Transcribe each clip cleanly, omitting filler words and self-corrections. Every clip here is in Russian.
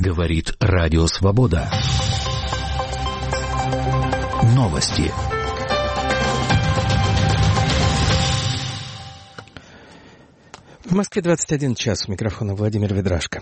Говорит Радио Свобода. Новости. В Москве 21 час. У микрофона Владимир Ведрашко.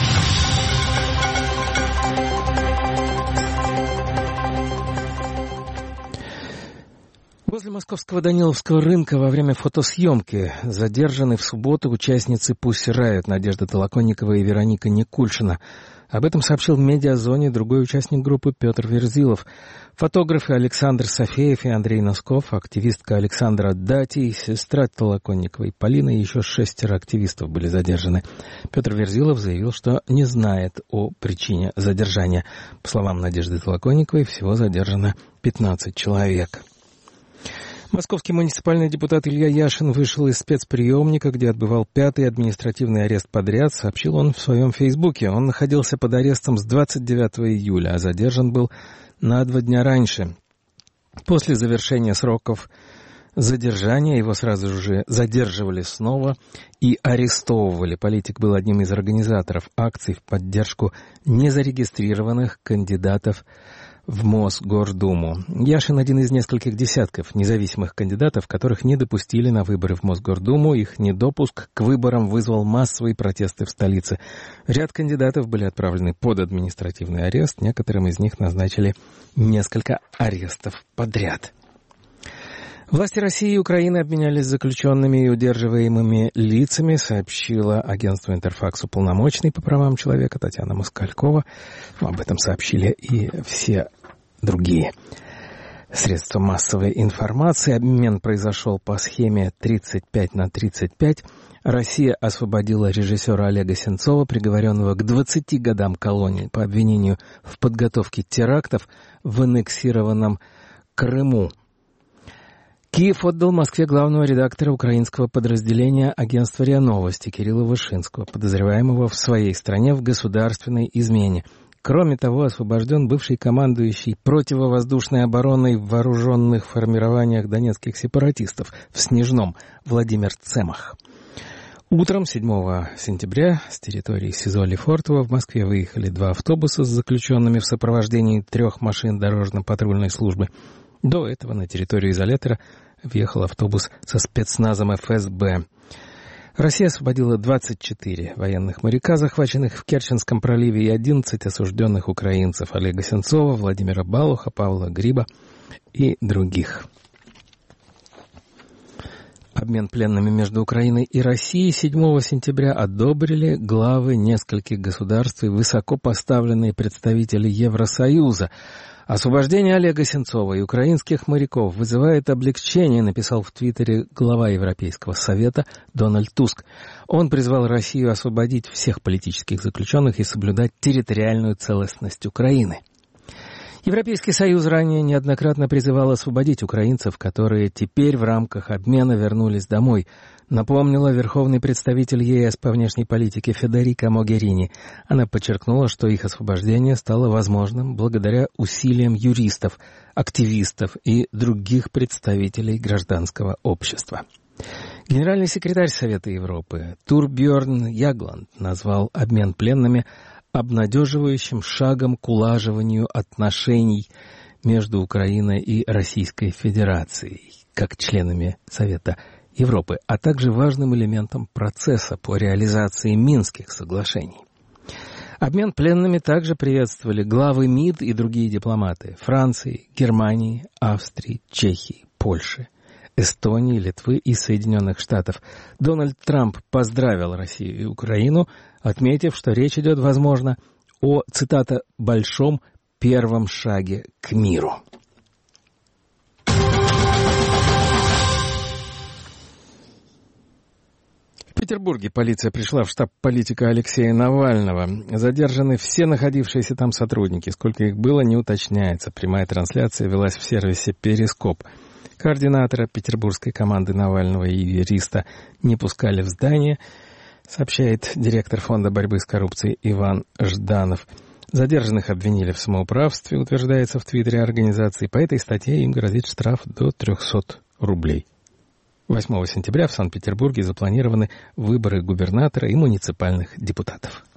Возле московского Даниловского рынка во время фотосъемки задержаны в субботу участницы Pussy Riot Надежда Толоконникова и Вероника Никульшина. Об этом сообщил в медиазоне другой участник группы Петр Верзилов. Фотографы Александр Софеев и Андрей Носков, активистка Александра Дати, сестра Толоконниковой Полина и еще 6 активистов были задержаны. Петр Верзилов заявил, что не знает о причине задержания. По словам Надежды Толоконниковой, всего задержано 15 человек. Московский муниципальный депутат Илья Яшин вышел из спецприемника, где отбывал 5-й административный арест подряд, сообщил он в своем фейсбуке. Он находился под арестом с 29 июля, а задержан был на 2 дня раньше. После завершения сроков задержания его сразу же задерживали снова и арестовывали. Политик был одним из организаторов акций в поддержку незарегистрированных кандидатов в Мосгордуму. Яшин один из нескольких десятков независимых кандидатов, которых не допустили на выборы в Мосгордуму. Их недопуск к выборам вызвал массовые протесты в столице. Ряд кандидатов были отправлены под административный арест. Некоторым из них назначили несколько арестов подряд. Власти России и Украины обменялись заключенными и удерживаемыми лицами, сообщила агентству «Интерфакс» уполномоченный по правам человека Татьяна Москалькова. Об этом сообщили и все другие средства массовой информации. Обмен произошел по схеме 35/35. Россия освободила режиссера Олега Сенцова, приговоренного к 20 годам колонии по обвинению в подготовке терактов в аннексированном Крыму. Киев отдал Москве главного редактора украинского подразделения агентства РИА Новости Кирилла Вышинского, подозреваемого в своей стране в государственной измене. Кроме того, освобожден бывший командующий противовоздушной обороной в вооруженных формированиях донецких сепаратистов в Снежном Владимир Цемах. Утром 7 сентября с территории СИЗО Лефортово в Москве выехали 2 автобуса с заключенными в сопровождении 3 машин дорожно-патрульной службы. До этого на территорию изолятора въехал автобус со спецназом ФСБ. Россия освободила 24 военных моряка, захваченных в Керченском проливе, и 11 осужденных украинцев: Олега Сенцова, Владимира Балуха, Павла Гриба и других. Обмен пленными между Украиной и Россией 7 сентября одобрили главы нескольких государств и высокопоставленные представители Евросоюза. Освобождение Олега Сенцова и украинских моряков вызывает облегчение, написал в Твиттере глава Европейского совета Дональд Туск. Он призвал Россию освободить всех политических заключенных и соблюдать территориальную целостность Украины. Европейский Союз ранее неоднократно призывал освободить украинцев, которые теперь в рамках обмена вернулись домой, напомнила верховный представитель ЕС по внешней политике Федерика Могерини. Она подчеркнула, что их освобождение стало возможным благодаря усилиям юристов, активистов и других представителей гражданского общества. Генеральный секретарь Совета Европы Турбьерн Ягланд назвал обмен пленными обнадеживающим шагом к улаживанию отношений между Украиной и Российской Федерацией, как членами Совета Европы, а также важным элементом процесса по реализации Минских соглашений. Обмен пленными также приветствовали главы МИД и другие дипломаты Франции, Германии, Австрии, Чехии, Польши, Эстонии, Литвы и Соединенных Штатов. Дональд Трамп поздравил Россию и Украину, отметив, что речь идет, возможно, о, цитата, «большом первом шаге к миру». В Петербурге полиция пришла в штаб политика Алексея Навального. Задержаны все находившиеся там сотрудники. Сколько их было, не уточняется. Прямая трансляция велась в сервисе «Перископ». Координатора петербургской команды Навального и юриста не пускали в здание, сообщает директор фонда борьбы с коррупцией Иван Жданов. Задержанных обвинили в самоуправстве, утверждается в твиттере организации. По этой статье им грозит штраф до 300 рублей. 8 сентября в Санкт-Петербурге запланированы выборы губернатора и муниципальных депутатов.